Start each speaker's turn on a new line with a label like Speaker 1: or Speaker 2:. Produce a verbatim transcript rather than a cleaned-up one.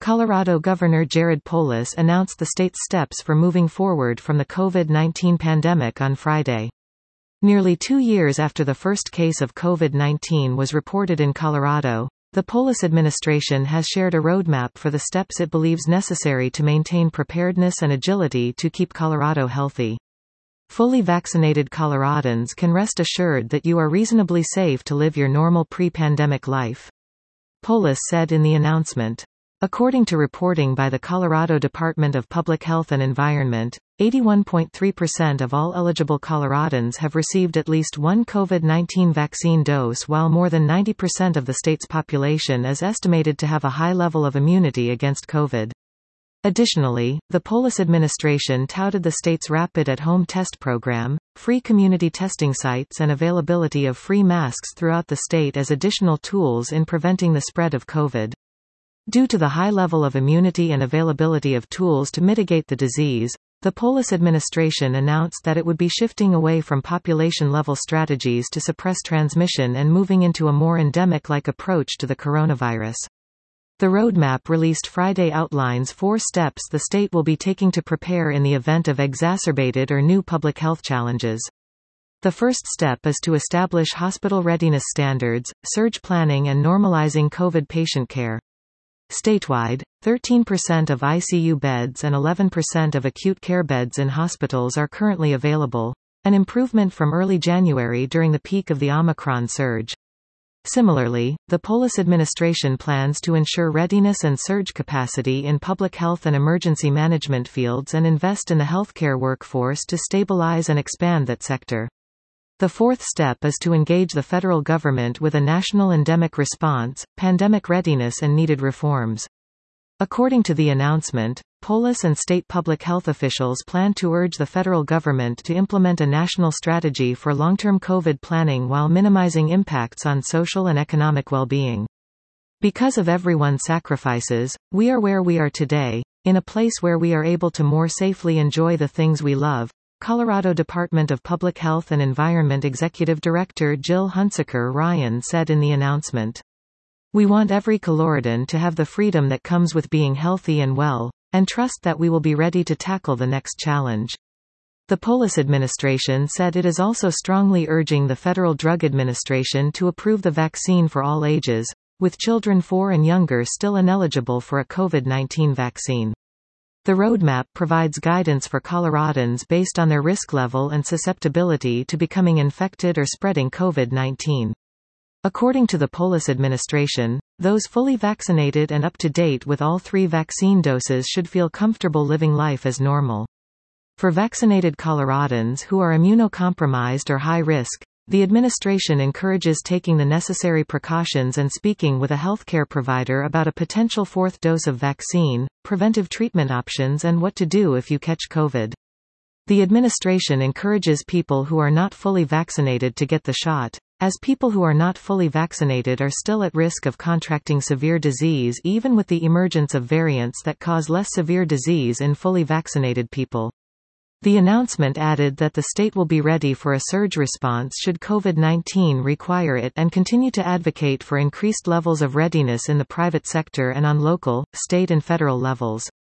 Speaker 1: Colorado Governor Jared Polis announced the state's steps for moving forward from the COVID nineteen pandemic on Friday. Nearly two years after the first case of COVID nineteen was reported in Colorado, the Polis administration has shared a roadmap for the steps it believes necessary to maintain preparedness and agility to keep Colorado healthy. Fully vaccinated Coloradans can rest assured that you are reasonably safe to live your normal pre-pandemic life, Polis said in the announcement. According to reporting by the Colorado Department of Public Health and Environment, eighty-one point three percent of all eligible Coloradans have received at least one COVID nineteen vaccine dose, while more than ninety percent of the state's population is estimated to have a high level of immunity against COVID. Additionally, the Polis administration touted the state's rapid at-home test program, free community testing sites and availability of free masks throughout the state as additional tools in preventing the spread of COVID. Due to the high level of immunity and availability of tools to mitigate the disease, the Polis administration announced that it would be shifting away from population-level strategies to suppress transmission and moving into a more endemic-like approach to the coronavirus. The roadmap released Friday outlines four steps the state will be taking to prepare in the event of exacerbated or new public health challenges. The first step is to establish hospital readiness standards, surge planning and normalizing COVID patient care. Statewide, thirteen percent of I C U beds and eleven percent of acute care beds in hospitals are currently available, an improvement from early January during the peak of the Omicron surge. Similarly, the Polis administration plans to ensure readiness and surge capacity in public health and emergency management fields and invest in the healthcare workforce to stabilize and expand that sector. The fourth step is to engage the federal government with a national endemic response, pandemic readiness and needed reforms. According to the announcement, Polis and state public health officials plan to urge the federal government to implement a national strategy for long-term COVID planning while minimizing impacts on social and economic well-being. Because of everyone's sacrifices, we are where we are today, in a place where we are able to more safely enjoy the things we love, Colorado Department of Public Health and Environment Executive Director Jill Hunsaker Ryan said in the announcement. We want every Coloradan to have the freedom that comes with being healthy and well, and trust that we will be ready to tackle the next challenge. The Polis administration said it is also strongly urging the Federal Drug Administration to approve the vaccine for all ages, with children four and younger still ineligible for a COVID nineteen vaccine. The roadmap provides guidance for Coloradans based on their risk level and susceptibility to becoming infected or spreading COVID nineteen. According to the Polis administration, those fully vaccinated and up to date with all three vaccine doses should feel comfortable living life as normal. For vaccinated Coloradans who are immunocompromised or high risk, the administration encourages taking the necessary precautions and speaking with a healthcare provider about a potential fourth dose of vaccine, preventive treatment options and what to do if you catch COVID. The administration encourages people who are not fully vaccinated to get the shot, as people who are not fully vaccinated are still at risk of contracting severe disease even with the emergence of variants that cause less severe disease in fully vaccinated people. The announcement added that the state will be ready for a surge response should COVID nineteen require it and continue to advocate for increased levels of readiness in the private sector and on local, state and federal levels.